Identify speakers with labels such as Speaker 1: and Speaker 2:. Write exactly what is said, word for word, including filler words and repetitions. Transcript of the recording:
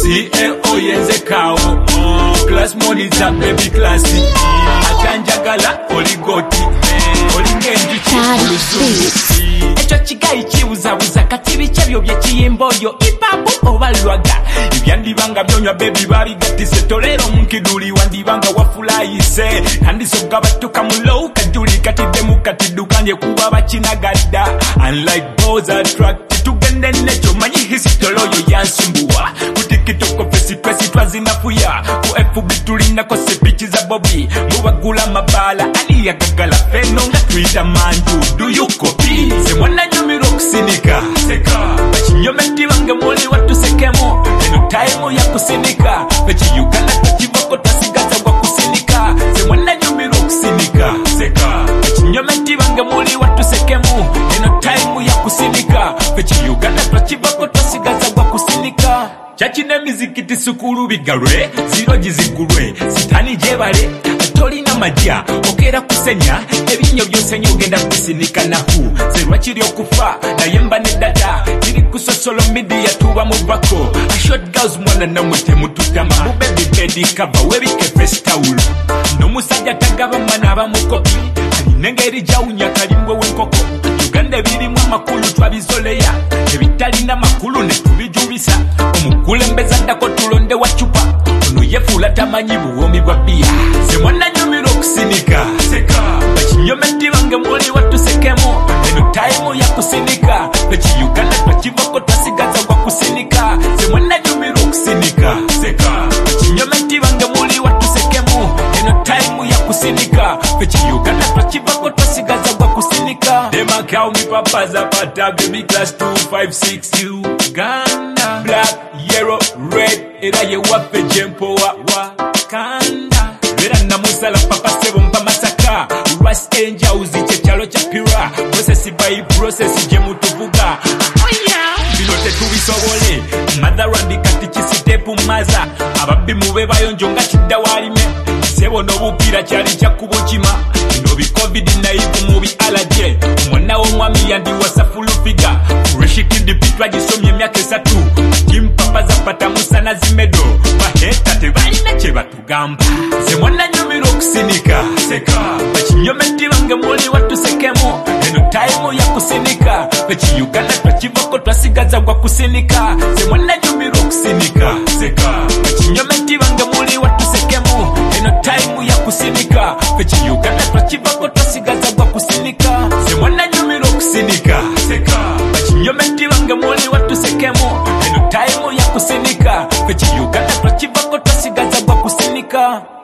Speaker 1: C A O yenze kawo class money za baby class atanjagala oligoti olingenji chulusu echo chigayi chibuzabuza kati bice byo byekiyimboyo ipabu obalwaga ibyandibanga byonywa baby babigatise tolero munkiduli wandibanga wafulayise kandi soga batuka mulow kajuli katide mukatidukanye kuba bakinagadda unlike boys attract tugende necho manyi hisitoloyo yansumbuwa kutikitoko pesi pesi twazinafuya ku F B tulina ko sepichi za Bobby mubagula mabala ali yakagala feno nga twita manju do you copy se mwana nyumiro kusinika seka bachinyometi bange moli watu sekemo eno time ya kusinika bachi yugana kachiboko tasigaza kwa kusinika se mwana nyumiro kusinika seka bachinyometi bange moli watu sekemo eno time ya kusinika bachi yugana kachiboko tasigaza kwa kusinika chachine mizikiti sukuru bigarwe ziro jizigurwe sitani jebale tolina majja okera kusenya ebinyo byose nyogenda kusinika nahu zerwa kiri okufa nayemba ne data kiri kusosolo media tuba mu bako a short girls mwana namute mututama mu baby bedi cover webike face towel no musajja tagaba mana abamukopi nengeri jawunya kalimbwe wenkoko Uganda birimu amakulu twabizoleya ebitalina makulu ne tubijubisa omukulembeza ndako tulonde wa chupa ono yefula tamanyi buwomi bwa bia se mwana nyumiro kusinika seka bachinyometi bange muli watu sekemo eno time ya kusinika bachiyugana twachivoko twasigaza kwa kusinika se mwana nyumiro kusinika seka bachinyometi bange muli watu sekemo eno time ya kusinika bachiyugana twachivoko twasigaza kwa kusinika dema kao mi papaza pata baby class two five six Uganda black yellow red era ye wape jempo wa Wakanda era namusala papa sebo mpa masaka ras enja uziche chalo cha pira process by process jemu tuvuga oya bilote tubisobole mother randi katichi stepu maza ababi mube bayonjonga chidda walime sebo no bupira cyali cyakubokima no bi covid naive mubi alaje mwana wo mwami yandi wasafulu figa reshikindi pitwa gisomye myaka esatu kimpapa zapata musana zimedo baheta tebaina che batugamba se mwana nyumiro kusinika seka bachinyometi bange muli watu sekemo eno time ya kusinika bachiyugana twachivoko twasigaza kwa kusinika se mwana nyumiro kusinika seka bachinyometi bange muli watu sekemo eno time ya kusinika bachiyugana twachivoko twasigaza kwa kusinika se mwana nyumiro kusinika seka bachinyometi bange muli watu sekemo eno time ya kusinika bachiyugana twachivoko twasigaza kwa kusinika